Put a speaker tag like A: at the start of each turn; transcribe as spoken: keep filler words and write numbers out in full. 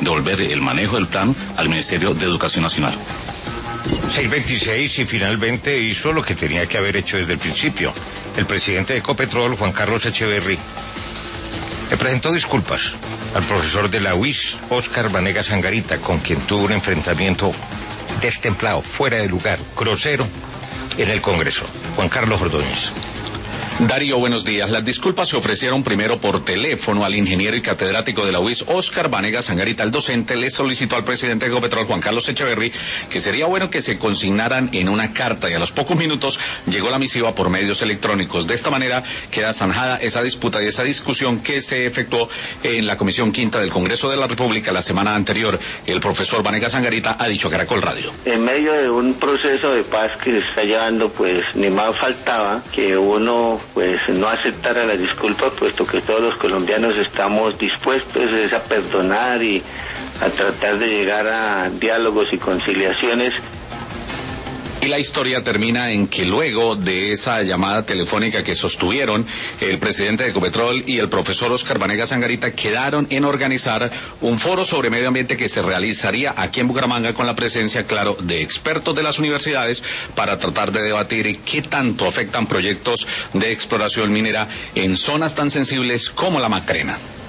A: devolver el manejo del plan al Ministerio de Educación Nacional.
B: seis veintiséis y finalmente hizo lo que tenía que haber hecho desde el principio. El presidente de Ecopetrol, Juan Carlos Echeverry, le presentó disculpas al profesor de la U I S, Óscar Vanegas Angarita, con quien tuvo un enfrentamiento destemplado, fuera de lugar, grosero, en el Congreso. Juan Carlos Ordóñez.
A: Darío, buenos días. Las disculpas se ofrecieron primero por teléfono al ingeniero y catedrático de la U I S, Óscar Vanegas Angarita. El docente le solicitó al presidente de Ecopetrol, Juan Carlos Echeverry, que sería bueno que se consignaran en una carta, y a los pocos minutos llegó la misiva por medios electrónicos. De esta manera queda zanjada esa disputa y esa discusión que se efectuó en la Comisión Quinta del Congreso de la República la semana anterior. El profesor Vanegas Angarita ha dicho a Caracol Radio.
C: En medio de un proceso de paz que se está llevando, pues ni más faltaba que uno pues no aceptara la disculpa, puesto que todos los colombianos estamos dispuestos es a perdonar y a tratar de llegar a diálogos y conciliaciones.
A: Y la historia termina en que luego de esa llamada telefónica que sostuvieron el presidente de Ecopetrol y el profesor Óscar Vanegas Angarita, quedaron en organizar un foro sobre medio ambiente que se realizaría aquí en Bucaramanga con la presencia, claro, de expertos de las universidades para tratar de debatir qué tanto afectan proyectos de exploración minera en zonas tan sensibles como la Macarena.